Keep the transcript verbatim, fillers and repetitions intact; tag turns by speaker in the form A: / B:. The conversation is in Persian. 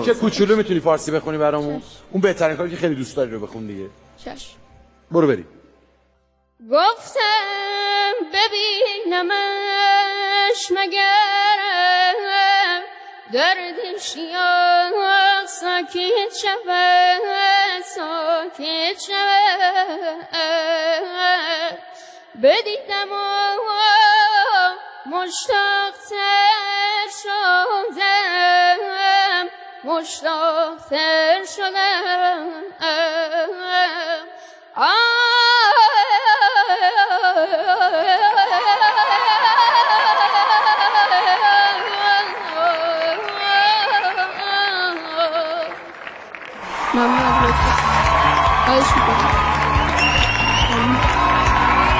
A: چه کوچولو میتونی فارسی بخونی برامون؟ اون بهترین کاری که خیلی دوست داری رو بخون دیگه.
B: چشم.
A: برو بریم.
B: گفتم ببینمش مگرم دردش یا ساکت شود ساکت شود بدیدم و مشتاق تر شدم مشتاق تر شدم ممنون. خواهش میکنم.